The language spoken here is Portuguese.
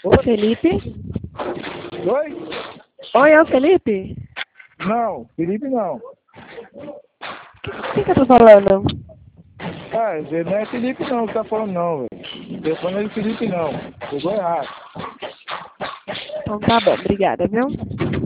Oi? Felipe? Oi? Oi, é o Felipe? Não, Felipe não. Quem que eu tô falando? Ah, não é Felipe não que tá falando não, velho. O telefone é de Felipe não. Pegou errado. Então tá bom, obrigada, viu?